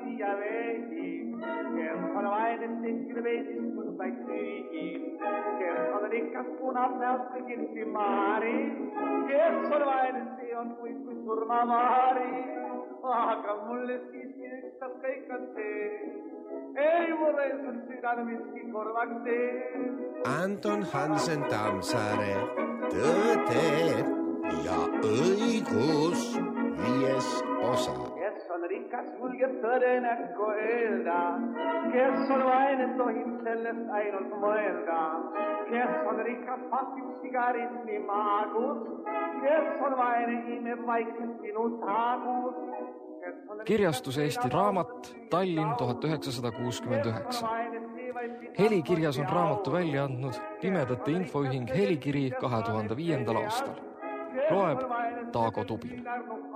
siia veidi, kes on vaene tehtil veidis mõndaid süügi, kes on rikas punapeast kõigilsi maari, kes on vaene see on kui surmamaari, aga mulle siiski ükstas kõik on see, ei mulle on südame miski korvaks tee. Anton Hansen Tammsaare, Tõde ja õigus 5. osa. Kes on rikas, julgeb tõde näkku öelda, kes on vaene, tohib sellest ainult mõelda, kes on rikas, pasib sigaretti maagus, kes on vaene, imeb vaikselt sinu taagus. Kirjastus Eesti Raamat, Tallinn 1969. Helikirjas on raamatu välja andnud Pimedate Infoühing Helikiri 2005. aastal. Loeb Taago Tubin.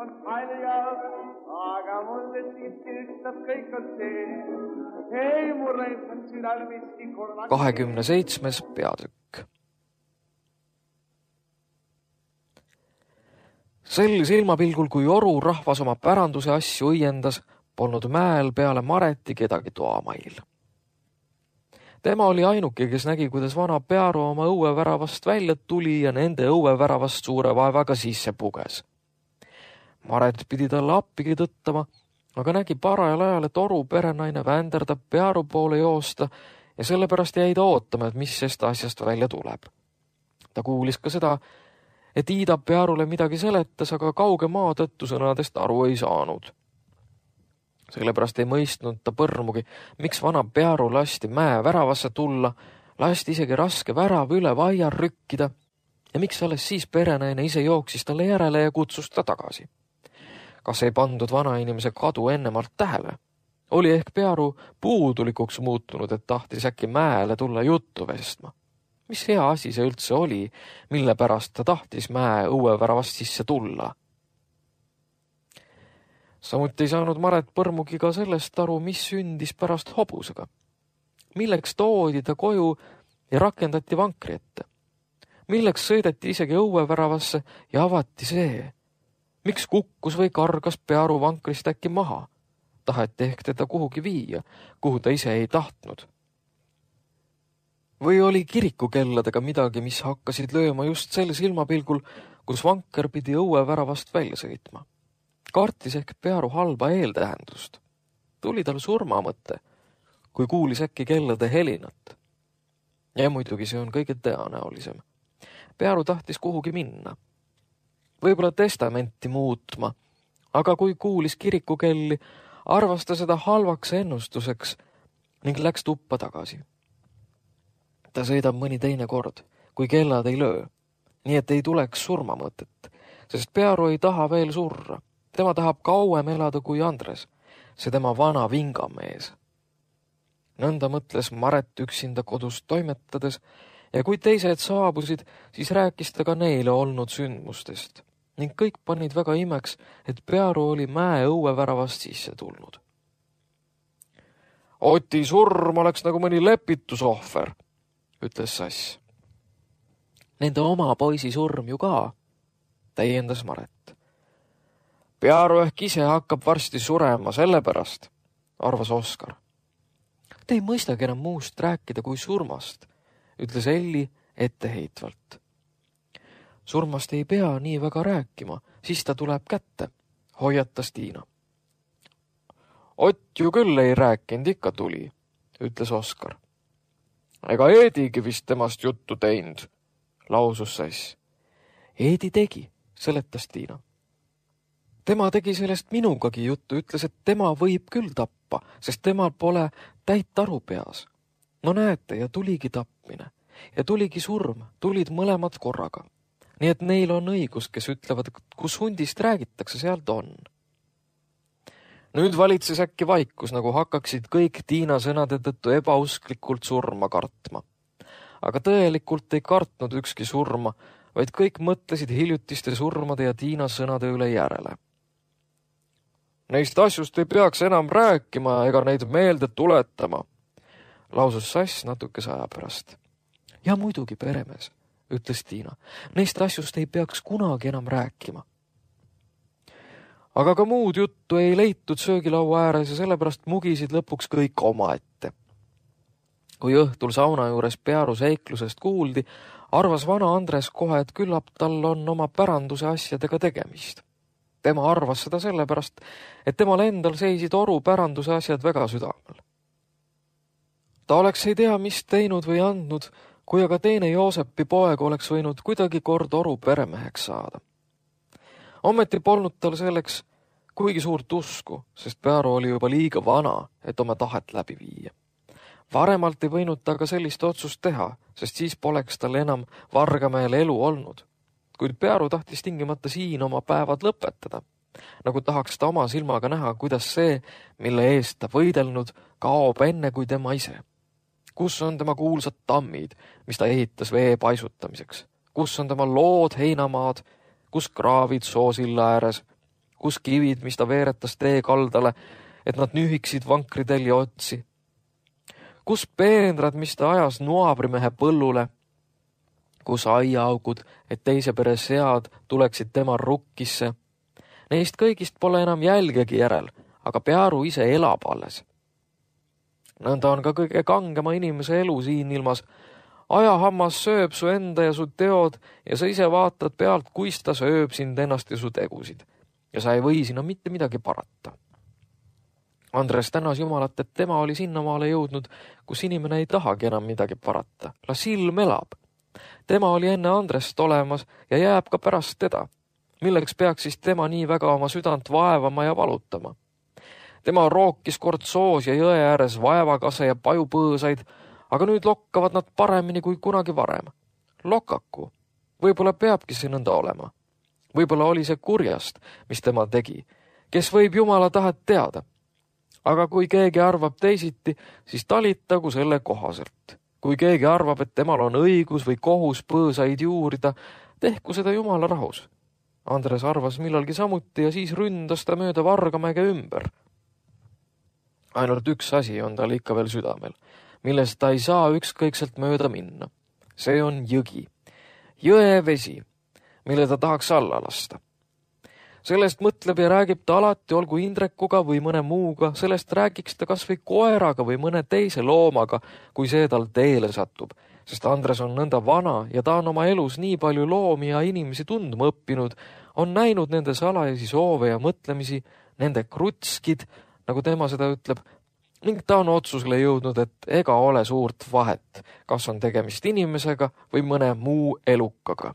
Aga mulle siiski ükstas kõik on see, ei mulle on südal miski korvaks. 27. peatükk. Sel silmapilgul, kui oru rahvas oma päranduse asju õiendas, polnud mäel peale Mareti kedagi toamail. Tema oli ainuke, kes nägi, kuidas vana Pearu oma õueväravast välja tuli ja nende õueväravast suure vaevaga sisse puges. Maret pidi talle appigi tõttama, aga nägi parajal ajal, et oru perenaine vänderdab Pearu poole joosta ja sellepärast jäi ta ootama, et mis sest asjast välja tuleb. Ta kuulis ka seda, et Iida Pearule midagi seletas, aga kauge maa tõttu sõnadest aru ei saanud. Sellepärast ei mõistnud ta põrmugi, miks vana Pearu lasti mäe väravasse tulla, lasti isegi raske värav üle vaiar rükkida ja miks alles siis perenaine ise jooksis talle järele ja kutsus ta tagasi. Kas ei pandud vanainimese kadu ennemalt tähele? Oli ehk Pearu puudulikuks muutunud, et tahtis äkki mäele tulla juttu vestma? Mis hea asi see üldse oli, mille pärast ta tahtis mäe õueväravast sisse tulla? Samuti ei saanud Maret põrmugi ka sellest aru, mis sündis pärast hobusega. Milleks toodi ta koju ja rakendati vankri ette? Milleks sõideti isegi õueväravasse ja avati see? Miks kukkus või kargas Pearu vankrist äkki maha? Taheti ehk teda kuhugi viia, kuhu ta ise ei tahtnud. Või oli kirikukelladega midagi, mis hakkasid lööma just sel silmapilgul, kus vanker pidi õueväravast välja sõitma? Kartis ehk Pearu halba eeltähendust. Tuli tal surmamõte, kui kuulis äkki kellade helinat. Ja muidugi see on kõige tõenäolisem. Pearu tahtis kuhugi minna. Võib-olla testamenti muutma, aga kui kuulis kirikukelli, arvas ta seda halvaks ennustuseks ning läks tuppa tagasi. Ta sõidab mõni teine kord, kui kellad ei löö, nii et ei tuleks surmamõtet, sest Pearu ei taha veel surra. Tema tahab kauem elada kui Andres, see tema vana vingamees. Nõnda mõtles Maret üksinda kodus toimetades ja kui teised saabusid, siis rääkis ta ka neile olnud sündmustest ning kõik panid väga imeks, et Pearu oli mäe õueväravast sisse tulnud. Oti surm oleks nagu mõni lepitusohver, ütles Sass. Nende oma poisi surm ju ka, täiendas Maret. Pearu ehk ise hakkab varsti surema sellepärast, arvas Oskar. Te ei mõistagi enam muust rääkida kui surmast, ütles Elli etteheitvalt. Surmast ei pea nii väga rääkima, siis ta tuleb kätte, hoiatas Tiina. Ott ju küll ei rääkinud, ikka tuli, ütles Oskar. Ega Eedigi vist temast juttu teinud, lausus Sass. Eedi tegi, seletas Tiina. Tema tegi sellest minugagi juttu, ütles, et tema võib küll tappa, sest temal pole täit aru peas. No näete, ja tuligi tapmine. Ja tuligi surm, tulid mõlemad korraga. Nii et neil on õigus, kes ütlevad, kus hundist räägitakse, sealt on. Nüüd valitses äkki vaikus, nagu hakkaksid kõik Tiina sõnade tõttu ebausklikult surma kartma. Aga tõelikult ei kartnud ükski surma, vaid kõik mõtlesid hiljutiste surmade ja Tiina sõnade üle järele. Neist asjust ei peaks enam rääkima ega neid meelde tuletama, lausus Sass natukese aja pärast. Ja muidugi, peremees, ütles Tiina. Neist asjust ei peaks kunagi enam rääkima. Aga ka muud juttu ei leitud söögilaua ääres ja sellepärast mugisid lõpuks kõik omaette. Kui õhtul sauna juures Pearu seiklusest kuuldi, arvas vana Andres kohe, et küllap tal on oma päranduse asjadega tegemist. Tema arvas seda sellepärast, et temal endal seisid oru päranduse asjad väga südamel. Ta oleks ei tea, mis teinud või andnud, kui aga teine Joosepi poeg oleks võinud kuidagi kord oru peremeheks saada. Ometi polnud tal selleks kuigi suurt usku, sest Pearu oli juba liiga vana, et oma tahet läbi viia. Varemalt ei võinud ta ka sellist otsust teha, sest siis poleks tal enam Vargamäel elu olnud. Kuid Pearu tahtis tingimata siin oma päevad lõpetada, nagu tahaks ta oma silmaga näha, kuidas see, mille eest ta võidelnud, kaob enne kui tema ise. Kus on tema kuulsad tammid, mis ta ehitas vee paisutamiseks? Kus on tema lood heinamaad? Kus kraavid soosilla ääres? Kus kivid, mis ta veeretas tee kaldale, et nad nühiksid vankritelje otsi? Kus peenrad, mis ta ajas nuabrimehe põllule? Kus aiaaugud, et teise pere sead tuleksid tema rukkisse? Neist kõigist pole enam jälgegi järel, aga Pearu ise elab alles. Nõnda on ka kõige kangema inimese elu siin ilmas. Ajahammas sööb su enda ja su teod ja sa ise vaatad pealt, kuis ta sööb sind ennast ja su tegusid. Ja sa ei või sinna mitte midagi parata. Andres tänas Jumalat, et tema oli sinnamaale jõudnud, kus inimene ei tahagi enam midagi parata. Las ilm elab. Tema oli enne Andrest olemas ja jääb ka pärast teda. Milleks peaks siis tema nii väga oma südant vaevama ja valutama? Tema rookis kord soos ja jõe ääres vaevakase ja pajupõõsaid, aga nüüd lokkavad nad paremini kui kunagi varem. Lokaku. Võib-olla peabki see nõnda olema. Võib-olla oli see kurjast, mis tema tegi. Kes võib Jumala tahet teada? Aga kui keegi arvab teisiti, siis talitagu selle kohaselt. Kui keegi arvab, et temal on õigus või kohus põõsaid juurida, tehku seda Jumala rahus. Andres arvas millalgi samuti ja siis ründas ta mööda Vargamäge ümber. Ainult üks asi on tal ikka veel südamel, millest ta ei saa ükskõikselt mööda minna. See on jõgi. Jõe vesi, mille ta tahaks alla lasta. Sellest mõtleb ja räägib ta alati, olgu Indrekuga või mõne muuga, sellest räägiks ta kas või koeraga või mõne teise loomaga, kui see tal teele satub, sest Andres on nõnda vana ja ta on oma elus nii palju loomi ja inimesi tundma õppinud, on näinud nende salajasi soove ja mõtlemisi, nende krutskid, nagu tema seda ütleb, ning ta on otsusele jõudnud, et ega ole suurt vahet, kas on tegemist inimesega või mõne muu elukaga.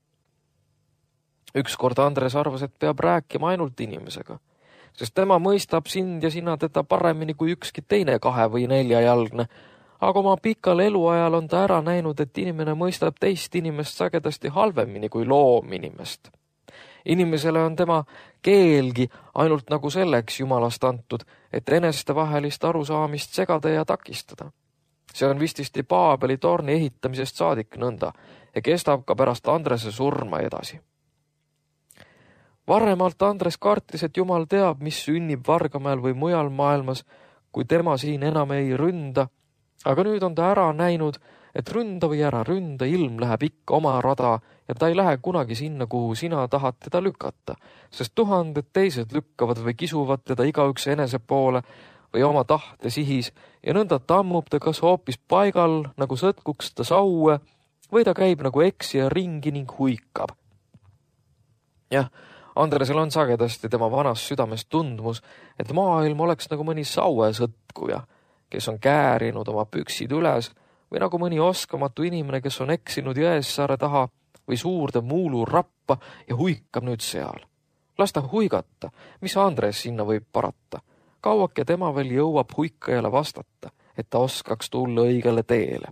Ükskord Andres arvas, et peab rääkima ainult inimesega, sest tema mõistab sind ja sina teda paremini kui ükski teine 2 või 4 jalgne, aga oma pikal eluajal on ta ära näinud, et inimene mõistab teist inimest sagedasti halvemini kui loom inimest. Inimesele on tema keelgi ainult nagu selleks Jumalast antud, et enestevahelist arusaamist segada ja takistada. See on vististi Paabeli torni ehitamisest saadik nõnda ja kestab ka pärast Andrese surma edasi. Varemalt Andres kartis, et Jumal teab, mis sünnib Vargamäel või mujal maailmas, kui tema siin enam ei ründa, aga nüüd on ta ära näinud, et ründa või ära ründa, ilm läheb ikka oma rada ja ta ei lähe kunagi sinna, kuhu sina tahad teda lükata, sest 1000 teised lükkavad või kisuvad teda igaüks enese poole või oma tahte sihis ja nõnda tammub ta kas hoopis paigal, nagu sõtkuks ta saue, või ta käib nagu eksija ringi ning huikab. Jah, Andresel on sagedasti tema vanas südames tundmus, et maailm oleks nagu mõni saue sõtkuja, kes on käärinud oma püksid üles või nagu mõni oskamatu inimene, kes on eksinud Jõessaare taha või suurde muulu rappa ja huikab nüüd seal. Las ta huigata, mis Andres sinna võib parata. Kauake tema veel jõuab huikajale vastata, et ta oskaks tulla õigele teele.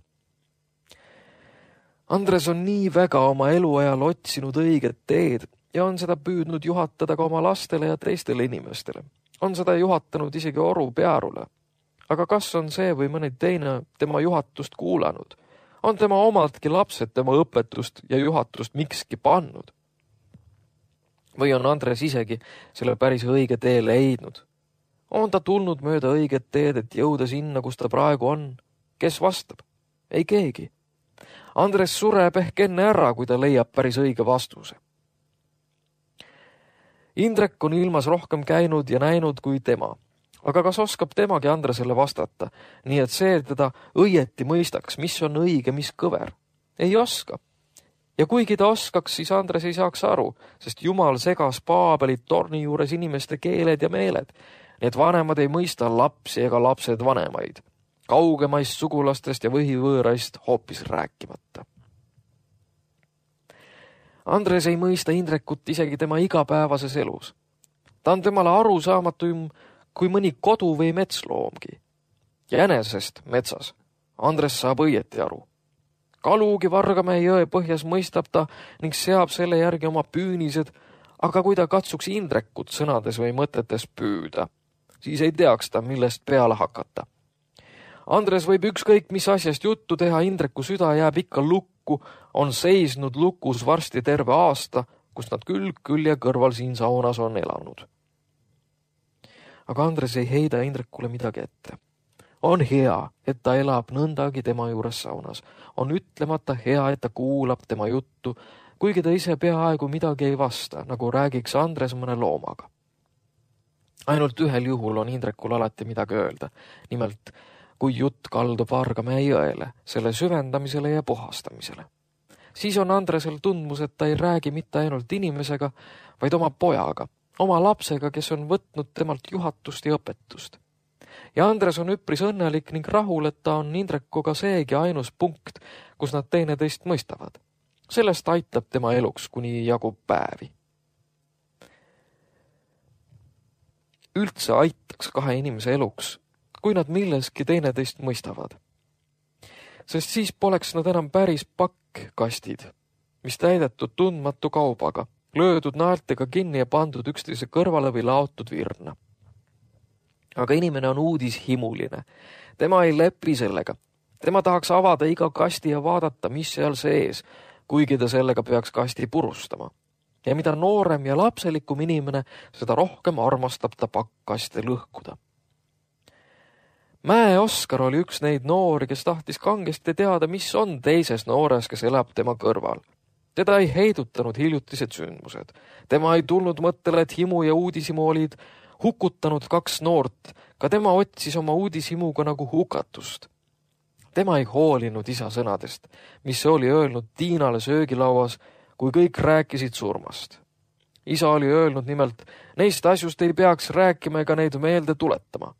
Andres on nii väga oma eluajal otsinud õiget teed ja on seda püüdnud juhatada ka oma lastele ja teistele inimestele. On seda juhatanud isegi oru Pearule. Aga kas on see või mõni teine tema juhatust kuulanud? On tema omadki lapsed tema õpetust ja juhatust mikski pannud? Või on Andres isegi selle päris õige tee leidnud? On ta tulnud mööda õiget teed, et jõuda sinna, kus ta praegu on? Kes vastab? Ei keegi. Andres sureb ehk enne ära, kui ta leiab päris õige vastuse. Indrek on ilmas rohkem käinud ja näinud kui tema. Aga kas oskab temagi Andresele vastata, nii et see teda õieti mõistaks, mis on õige, mis kõver? Ei oska. Ja kuigi ta oskaks, siis Andres ei saaks aru, sest Jumal segas Paabelit torni juures inimeste keeled ja meeled. Need vanemad ei mõista lapsi ega lapsed vanemaid. Kaugemaist sugulastest ja võhivõõraist hoopis rääkimata. Andres ei mõista Indrekut isegi tema igapäevases elus. Ta on temale arusaamatum kui mõni kodu või metsloomgi. Jänesest metsas Andres saab õieti aru. Kalugi Vargamäe jõe põhjas mõistab ta ning seab selle järgi oma püünised, aga kui ta katsuks Indrekut sõnades või mõtetes püüda, siis ei teaks ta, millest peale hakata. Andres võib ükskõik mis asjast juttu teha, Indreku süda jääb ikka lukku, on seisnud lukus varsti terve aasta, kus nad külg külje kõrval siin saunas on elanud. Aga Andres ei heida Indrekule midagi ette. On hea, et ta elab nõndagi tema juures saunas. On ütlemata hea, et ta kuulab tema juttu, kuigi ta ise peaaegu midagi ei vasta, nagu räägiks Andres mõne loomaga. Ainult ühel juhul on Indrekul alati midagi öelda. Nimelt, kui jutt kaldub Vargamäe jõele, selle süvendamisele ja puhastamisele. Siis on Andresel tundmus, et ta ei räägi mitte ainult inimesega, vaid oma pojaga, oma lapsega, kes on võtnud temalt juhatust ja õpetust. Ja Andres on üpris õnnelik ning rahul, et ta on Indrekuga seegi ainus punkt, kus nad teineteist mõistavad. Sellest aitab tema eluks, kuni jagub päevi. Üldse aitaks kahe inimese eluks, kui nad milleski teineteist mõistavad. Sest siis poleks nad enam päris pakkkastid, mis täidetud tundmatu kaubaga, löödud naeltega kinni ja pandud üksteise kõrvale või laotud virna. Aga inimene on uudishimuline. Tema ei lepi sellega. Tema tahaks avada iga kasti ja vaadata, mis seal sees, kuigi ta sellega peaks kasti purustama. Ja mida noorem ja lapselikum inimene, seda rohkem armastab ta pakkaste lõhkuda. Mäe Oskar oli üks neid noori, kes tahtis kangesti teada, mis on teises noores, kes elab tema kõrval. Teda ei heidutanud hiljutised sündmused. Tema ei tulnud mõttele, et himu ja uudishimu olid hukutanud kaks noort. Ka tema otsis oma uudishimuga nagu hukatust. Tema ei hoolinud isa sõnadest, mis oli öelnud Tiinale söögilauas, kui kõik rääkisid surmast. Isa oli öelnud nimelt, neist asjust ei peaks rääkima ega neid meelde tuletama.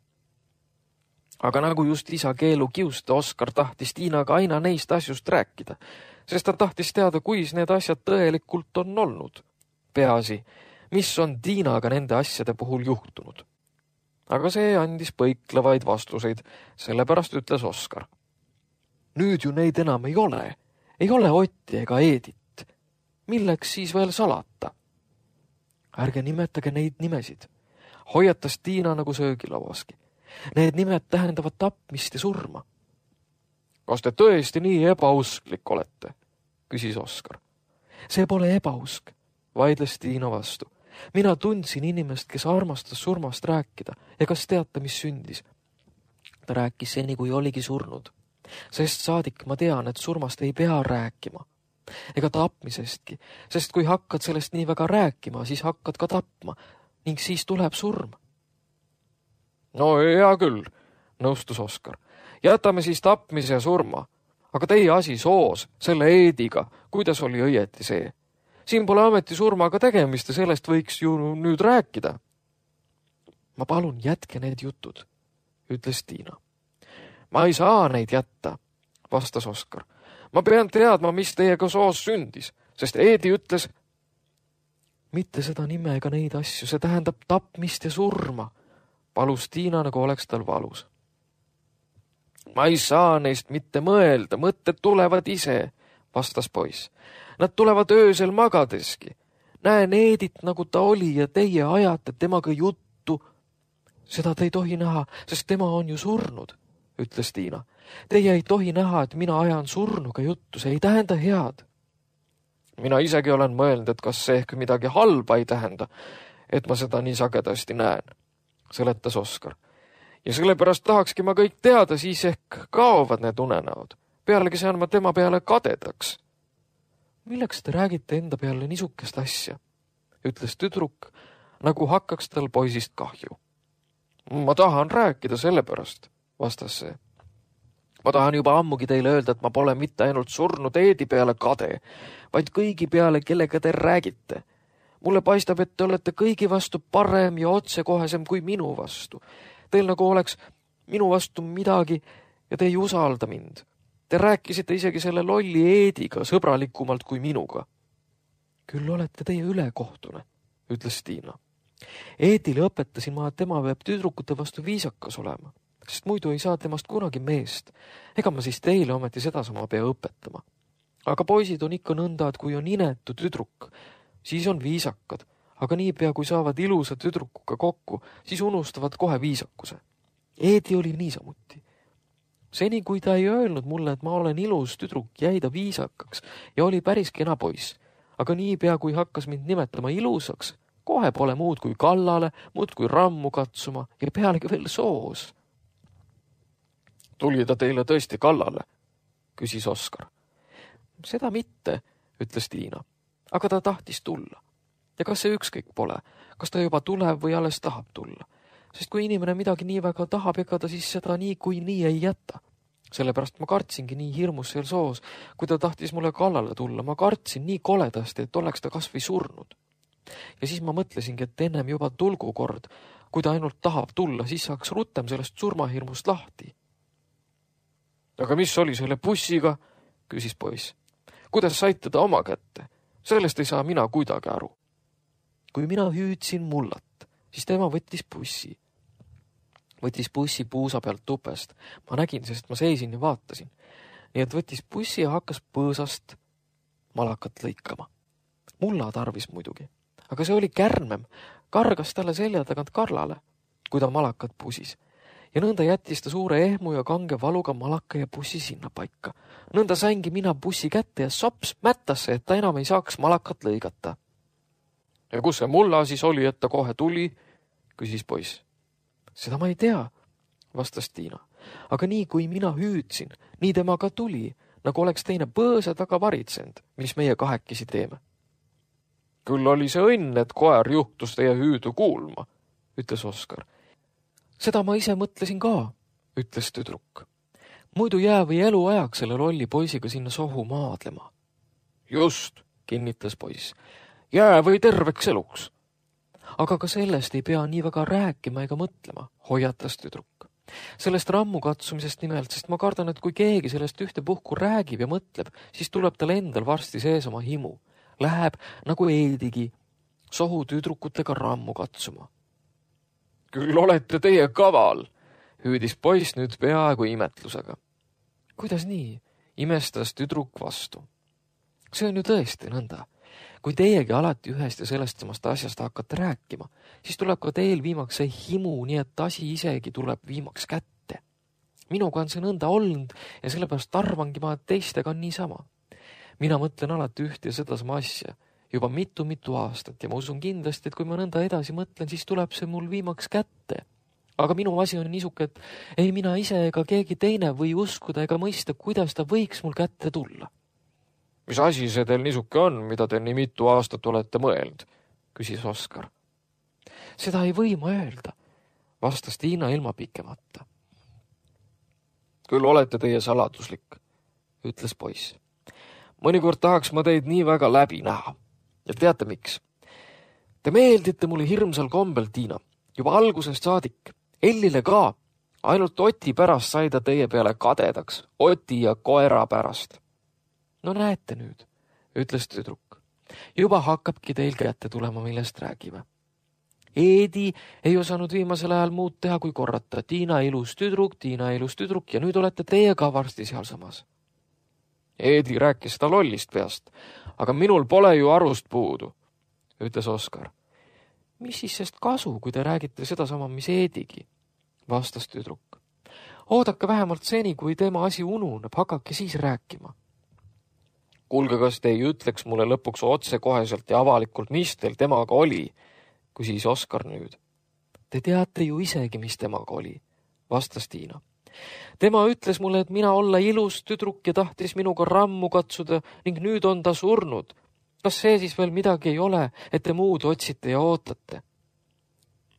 Aga nagu just isa keelu kiuste, Oskar tahtis Tiinaga aina neist asjust rääkida, sest ta tahtis teada, kuis need asjad tõelikult on olnud. Peaasi, mis on Tiinaga nende asjade puhul juhtunud. Aga see andis põiklevaid vastuseid, sellepärast ütles Oskar. Nüüd ju neid enam ei ole Otti ega Eedit. Milleks siis veel salata? Ärge nimetage neid nimesid. Hoiatas Tiina nagu söögilauaski. Need nimed tähendavad tapmist ja surma. Kas te tõesti nii ebausklik olete? Küsis Oskar. See pole ebausk, vaidles Tiina vastu. Mina tundsin inimest, kes armastas surmast rääkida ja kas teate, mis sündis? Ta rääkis seni, kui oligi surnud. Sest saadik ma tean, et surmast ei pea rääkima. Ega tapmisestki, sest kui hakkad sellest nii väga rääkima, siis hakkad ka tapma ning siis tuleb surm. No hea küll, nõustus Oskar. Jätame siis tapmise ja surma. Aga teie asi soos, selle Eediga, kuidas oli õieti see? Siin pole ameti surmaga tegemist ja sellest võiks ju nüüd rääkida. Ma palun, jätke need jutud, ütles Tiina. Ma ei saa neid jätta, vastas Oskar. Ma pean teadma, mis teiega soos sündis, sest Eedi ütles, mitte seda nime ega neid asju, see tähendab tapmist ja surma, palus Tiina, nagu oleks tal valus. Ma ei saa neist mitte mõelda, mõtted tulevad ise, vastas poiss. Nad tulevad öösel magadeski. Näen Eedit, nagu ta oli ja teie ajate temaga juttu. Seda te ei tohi näha, sest tema on ju surnud, ütles Tiina. Teie ei tohi näha, et mina ajan surnuga juttu, see ei tähenda head. Mina isegi olen mõelnud, et kas see ehk midagi halba ei tähenda, et ma seda nii sagedasti näen, seletas Oskar. Ja sellepärast tahakski ma kõik teada, siis ehk kaovad need unenäod. Pealegi saan ma tema peale kadedaks. Milleks te räägite enda peale niisugust asja, ütles tüdruk, nagu hakkaks tal poisist kahju. Ma tahan rääkida sellepärast, vastas see. Ma tahan juba ammugi teile öelda, et ma pole mitte ainult surnud Eedi peale kade, vaid kõigi peale, kellega te räägite. Mulle paistab, et te olete kõigi vastu parem ja otsekohesem kui minu vastu. Teil nagu oleks minu vastu midagi ja te ei usalda mind. Te rääkisite isegi selle lolli Eediga sõbralikumalt kui minuga. Küll olete teie ülekohtune, ütles Tiina. Eedile õpetasin ma, et tema peab tüdrukute vastu viisakas olema, sest muidu ei saa temast kunagi meest. Ega ma siis teile ometi sedasama pea õpetama. Aga poisid on ikka nõnda, et kui on inetu tüdruk, siis on viisakad, aga niipea kui saavad ilusa tüdrukuga kokku, siis unustavad kohe viisakuse. Eedi oli niisamuti. Seni, kui ta ei öelnud mulle, et ma olen ilus tüdruk, jäi ta viisakaks ja oli päris kena poiss. Aga niipea, kui hakkas mind nimetama ilusaks, kohe pole muud kui kallale, muud kui rammu katsuma ja pealegi veel soos. Tuli ta teile tõesti kallale, küsis Oskar. Seda mitte, ütles Tiina, aga ta tahtis tulla. Ja kas see ükskõik pole, kas ta juba tuleb või alles tahab tulla? Sest kui inimene midagi nii väga tahab, ega ta siis seda nii kui nii ei jäta. Sellepärast ma kartsingi nii hirmus seal soos, kui ta tahtis mulle kallale tulla. Ma kartsin nii koledasti, et oleks ta kas või surnud. Ja siis ma mõtlesingi, et ennem juba tulgu kord. Kui ta ainult tahab tulla, siis saaks rutem sellest surmahirmust lahti. Aga mis oli selle bussiga? Küsis poiss. Kuidas saite ta oma kätte? Sellest ei saa mina kuidagi aru. Kui mina hüüdsin mullat, siis tema võttis bussi. Võttis bussi puusa pealt tupest. Ma nägin, sest ma seisin ja vaatasin. Nii et võttis bussi ja hakkas põõsast malakat lõikama. Mulla tarvis muidugi. Aga see oli kärmem. Kargas talle selja tagant Karlale, kui ta malakat pusis. Ja nõnda jättis ta suure ehmu ja kange valuga malaka ja bussi sinna paika. Nõnda saingi mina bussi kätte ja sops mättasse, et ta enam ei saaks malakat lõigata. Ja kus see mulla siis oli, et ta kohe tuli? Küsis poiss. Seda ma ei tea, vastas Tiina. Aga nii kui mina hüüdsin, nii tema ka tuli, nagu oleks teine põõsa taga varitsend, mis meie kahekesi teeme. Küll oli see õnn, et koer juhtus teie hüüdu kuulma, ütles Oskar. Seda ma ise mõtlesin ka, ütles tüdruk. Muidu jää või elu ajaks selle lolli poisiga sinna sohu maadlema. Just, kinnitas poiss. Jää või terveks eluks. Aga ka sellest ei pea nii väga rääkima ega mõtlema, hoiatas tüdruk. Sellest rammu katsumisest nimelt, sest ma kardan, et kui keegi sellest ühtepuhku räägib ja mõtleb, siis tuleb tal endal varsti sees oma himu. Läheb nagu Eedigi sohu tüdrukutega rammu katsuma. Küll olete teie kaval, hüüdis poiss nüüd peaaegu imetlusega. Kuidas nii? Imestas tüdruk vastu. See on ju tõesti nõnda. Kui teiegi alati ühest ja sellest samast asjast hakkate rääkima, siis tuleb ka teil viimaks see himu, nii et asi isegi tuleb viimaks kätte. Minuga on see nõnda olnud ja sellepärast arvangi ma, et teistega on niisama. Mina mõtlen alati üht ja sedasama asja, juba mitu aastat ja ma usun kindlasti, et kui ma nõnda edasi mõtlen, siis tuleb see mul viimaks kätte. Aga minu asi on niisuke, et ei mina ise ega keegi teine või uskuda ega mõista, kuidas ta võiks mul kätte tulla. Mis asi see teil niisuke on, mida te nii mitu aastat olete mõelnud, küsis Oskar. Seda ei või ma öelda, vastas Tiina ilma pikemata. Küll olete teie saladuslik, ütles poiss. Mõnikord tahaks ma teid nii väga läbi näha. Ja teate miks? Te meeldite mulle hirmsal kombel, Tiina, juba algusest saadik. Ellile ka, ainult Oti pärast sai ta teie peale kadedaks, Oti ja koera pärast. No näete nüüd, ütles tüdruk. Juba hakkabki teil kätte tulema, millest räägime. Eedi ei osanud viimasel ajal muud teha kui korrata. Tiina ilus tüdruk ja nüüd olete teie ka varsti sealsamas. Eedi rääkis seda lollist peast, aga minul pole ju arust puudu, ütles Oskar. Mis siis sest kasu, kui te räägite sedasama, mis Eedigi, vastas tüdruk. Oodake vähemalt seni, kui tema asi ununeb, hakake siis rääkima. Kuulge, kas te ei ütleks mulle lõpuks otsekoheselt ja avalikult, mis teil temaga oli, küsis Oskar nüüd. Te teate ju isegi, mis temaga oli, vastas Tiina. Tema ütles mulle, et mina olla ilus tüdruk ja tahtis minuga rammu katsuda ning nüüd on ta surnud. Kas see siis veel midagi ei ole, et te muud otsite ja ootate?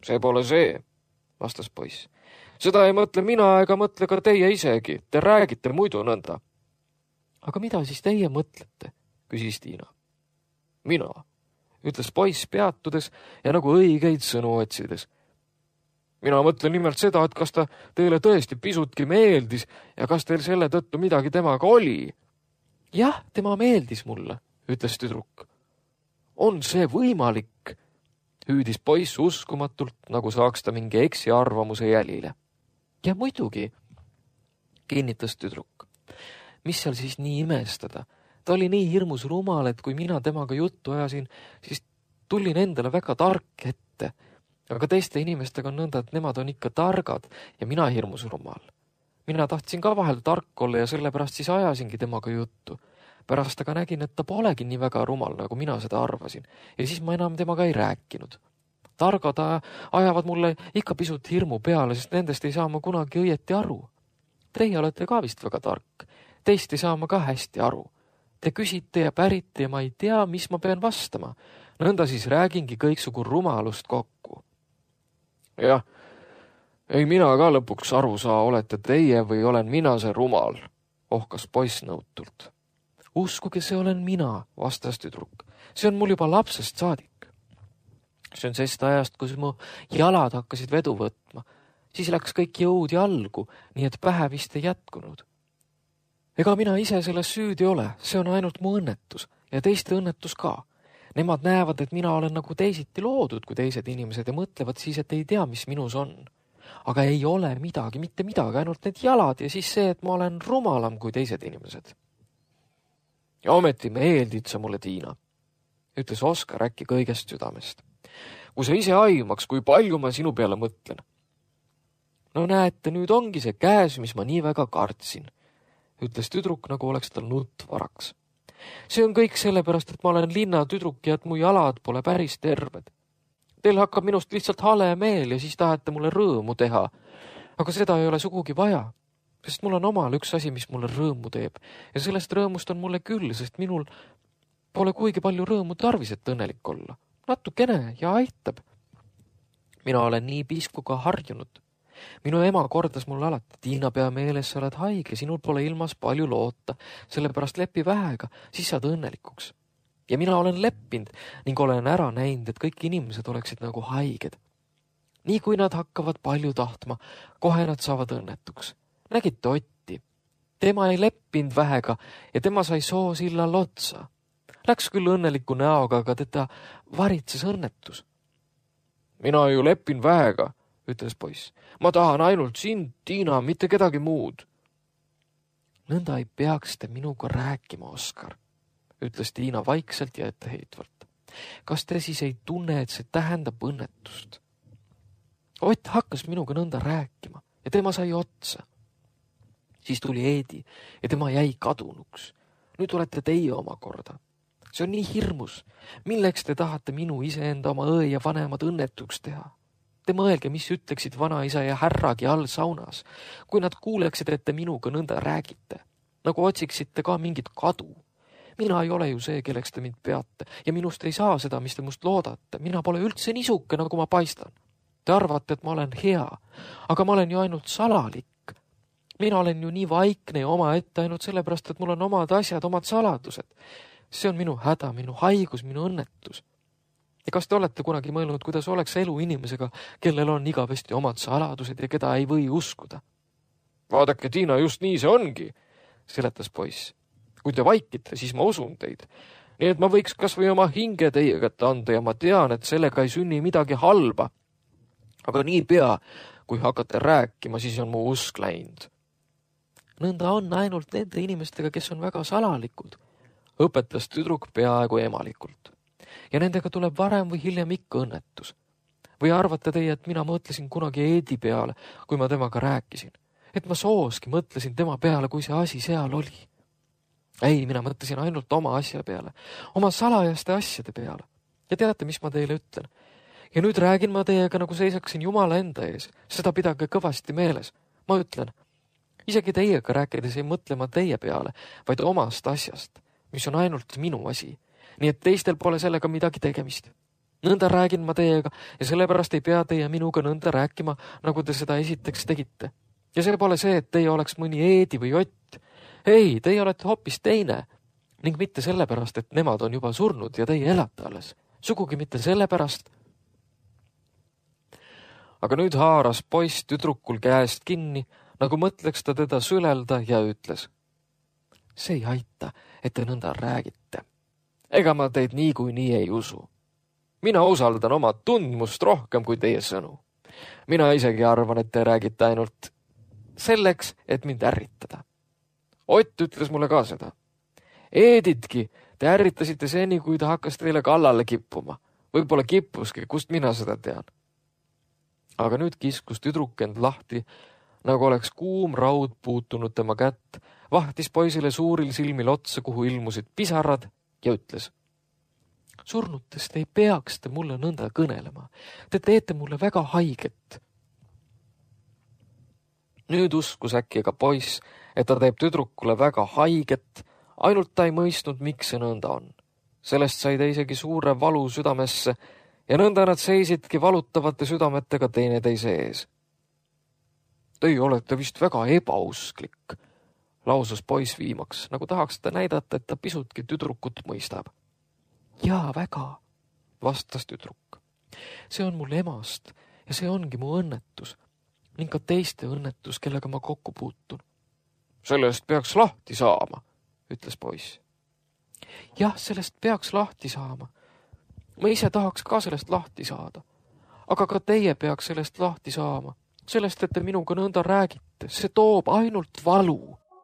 See pole see, vastas poiss. Seda ei mõtle mina ega mõtle ka teie isegi. Te räägite muidu nõnda. Aga mida siis teie mõtlete, küsis Tiina. Mina, ütles poiss peatudes ja nagu õigeid sõnu otsides. Mina mõtlen nimelt seda, et kas ta teile tõesti pisutki meeldis ja kas teil selle tõttu midagi temaga oli. Jah, tema meeldis mulle, ütles tüdruk. On see võimalik? Hüüdis poiss uskumatult, nagu saaks ta mingi eksiarvamuse jälile. Ja muidugi, kinnitas tüdruk. Mis seal siis nii imestada? Ta oli nii hirmus rumal, et kui mina temaga juttu ajasin, siis tulin endale väga tark ette. Aga teiste inimestega on nõnda, et nemad on ikka targad ja mina hirmus rumal. Mina tahtsin ka vahel tark olla ja sellepärast siis ajasingi temaga juttu. Pärast aga nägin, et ta polegi nii väga rumal, nagu mina seda arvasin. Ja siis ma enam temaga ei rääkinud. Targad ajavad mulle ikka pisut hirmu peale, sest nendest ei saa ma kunagi õieti aru. Teie olete ka vist väga tark. Teist ei saa ma ka hästi aru. Te küsite ja pärite ja ma ei tea, mis ma pean vastama. Nõnda siis räägingi kõiksugu rumalust kokku. Jah, ei mina ka lõpuks aru saa, olete teie või olen mina see rumal, ohkas poiss nõutult. Uskuge, see olen mina, vastas tüdruk. See on mul juba lapsest saadik. See on sest ajast, kus mu jalad hakkasid vedu võtma. Siis läks kõik jõud jalgu, nii et pähe vist ei jätkunud. Ega mina ise selles süüdi ole, see on ainult mu õnnetus ja teiste õnnetus ka. Nemad näevad, et mina olen nagu teisiti loodud kui teised inimesed ja mõtlevad siis, et ei tea, mis minus on. Aga ei ole midagi, mitte midagi, ainult need jalad ja siis see, et ma olen rumalam kui teised inimesed. Ja ometi meeldid sa mulle, Tiina, ütles Oskar äkki kõigest südamest. Kui sa ise aimaks, kui palju ma sinu peale mõtlen. No näete, nüüd ongi see käes, mis ma nii väga kartsin, ütles tüdruk, nagu oleks tal nutt varaks. See on kõik sellepärast, et ma olen linna tüdruk ja et mu jalad pole päris terved. Teil hakkab minust lihtsalt hale meel ja siis tahate mulle rõõmu teha. Aga seda ei ole sugugi vaja, sest mul on omal üks asi, mis mulle rõõmu teeb. Ja sellest rõõmust on mulle küll, sest minul pole kuigi palju rõõmu tarvis, et õnnelik olla. Natukene ja aitab. Mina olen nii piskuga harjunud. Minu ema kordas mulle alati, Tiina, pea meeles, sa oled haige, sinul pole ilmas palju loota, sellepärast lepi vähega, siis saad õnnelikuks. Ja mina olen leppinud ning olen ära näinud, et kõik inimesed oleksid nagu haiged. Nii kui nad hakkavad palju tahtma, kohe nad saavad õnnetuks. Nägite Otti? Tema ei leppinud vähega ja tema sai soosillal otsa. Läks küll õnneliku näoga, aga teda varitses õnnetus. Mina ju leppin vähega, ütles poiss. Ma tahan ainult sind, Tiina, mitte kedagi muud. Nõnda ei peaks te minuga rääkima, Oskar, ütles Tiina vaikselt ja etteheitvalt. Kas te siis ei tunne, et see tähendab õnnetust? Ott hakkas minuga nõnda rääkima ja tema sai otsa. Siis tuli Eedi ja tema jäi kadunuks. Nüüd olete teie omakorda. See on nii hirmus. Milleks te tahate minu iseenda oma õe ja vanemad õnnetuks teha? Te mõelge, mis ütleksid vanaisa ja härragi all saunas, kui nad kuuleksid, et te minuga nõnda räägite, nagu otsiksite ka mingit kadu. Mina ei ole ju see, kelleks te mind peate ja minust ei saa seda, mis te must loodate. Mina pole üldse nisuke, nagu ma paistan. Te arvate, et ma olen hea, aga ma olen ju ainult salalik. Mina olen ju nii vaikne ja oma ette ainult sellepärast, et mul on omad asjad, omad saladused. See on minu häda, minu haigus, minu õnnetus. Ja kas te olete kunagi mõelnud, kuidas oleks elu inimesega, kellel on igavesti omad saladused ja keda ei või uskuda? Vaadake, Tiina, just nii see ongi, seletas poiss. Kui te vaikite, siis ma usun teid. Nii et ma võiks kas või oma hinge teie kätte anda ja ma tean, et sellega ei sünni midagi halba. Aga nii pea, kui hakkate rääkima, siis on mu usk läinud. Nõnda on ainult nende inimestega, kes on väga salalikud, õpetas tüdruk peaaegu emalikult. Ja nendega tuleb varem või hiljem ikka õnnetus. Või arvate teie, et mina mõtlesin kunagi Eedi peale, kui ma temaga rääkisin? Et ma sooski mõtlesin tema peale, kui see asi seal oli? Ei, mina mõtlesin ainult oma asja peale, oma salajaste asjade peale. Ja teate, mis ma teile ütlen? Ja nüüd räägin ma teiega, nagu seisaksin Jumala enda ees. Seda pidage kõvasti meeles. Ma ütlen, isegi teiega rääkides ei mõtle ma teie peale, vaid omast asjast, mis on ainult minu asi. Nii et teistel pole sellega midagi tegemist. Nõnda räägin ma teiega ja sellepärast ei pea teie minuga nõnda rääkima, nagu te seda esiteks tegite. Ja see pole see, et teie oleks mõni Eedi või Ott. Ei, teie olete hoopis teine. Ning mitte sellepärast, et nemad on juba surnud ja teie elate alles. Sugugi mitte sellepärast. Aga nüüd haaras poiss tüdrukul käest kinni, nagu mõtleks ta teda sülelda ja ütles. See ei aita, et te nõnda räägite. Ega ma teid niikuinii ei usu. Mina usaldan oma tundmust rohkem kui teie sõnu. Mina isegi arvan, et te räägite ainult selleks, et mind ärritada. Ott ütles mulle ka seda. Eeditki, te ärritasite seni, kui ta hakkas teile kallale kippuma. Võib-olla kippuski, kust mina seda tean. Aga nüüd kiskus tüdruk end lahti, nagu oleks kuum raud puutunud tema kätt, vahtis poisile suuril silmil otsa, kuhu ilmusid pisarad ja ütles. Surnutest ei peaks te mulle nõnda kõnelema. Te teete mulle väga haiget. Nüüd uskus äkki ka poiss, et ta teeb tüdrukule väga haiget, ainult ta ei mõistnud, miks see nõnda on. Sellest sai ta isegi suure valu südamesse ja nõnda nad seisidki valutavate südametega teineteise ees. Teie olete vist väga ebausklik, lausus poiss viimaks, nagu tahaks ta näidata, et ta pisutki tüdrukut mõistab. Jaa, väga, vastas tüdruk. See on mul emast ja see ongi mu õnnetus ning ka teiste õnnetus, kellega ma kokku puutun. Sellest peaks lahti saama, ütles poiss. Jah, sellest peaks lahti saama. Ma ise tahaks ka sellest lahti saada. Aga ka teie peaks sellest lahti saama. Sellest, et te minuga nõnda räägite. See toob ainult valu.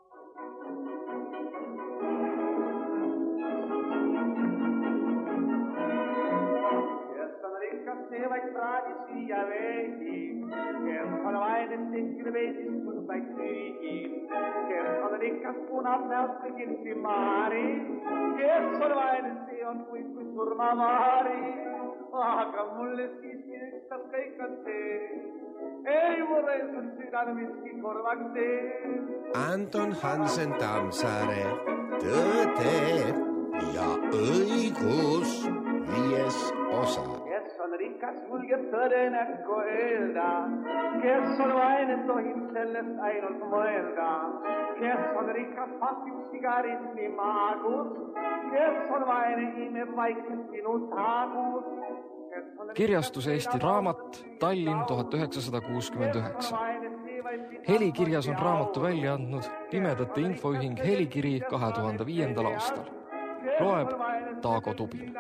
Aga mulle siiski ükstas kõik on see. Ei mulle on südame miski korvaks see. Anton Hansen Tammsaare, Tõde ja õigus 5. osa. Kes on rikas, julgeb tõde näkku öelda. Kes on vaene, tohib sellest ainult mõelda. Kes on rikas, pasib sigaretti maagus. Kes on vaene, imeb vaikselt sinu taagus. Kirjastus Eesti Raamat, Tallinn 1969. Helikirjas on raamatu välja andnud Pimedate Infoühing Helikiri 2005. aastal. Loeb Taago Tubin.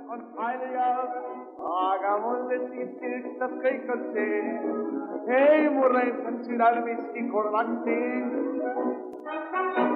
Aga mulle siiski ükstas kõik on see. Ei mulle on südal miski korvaks see.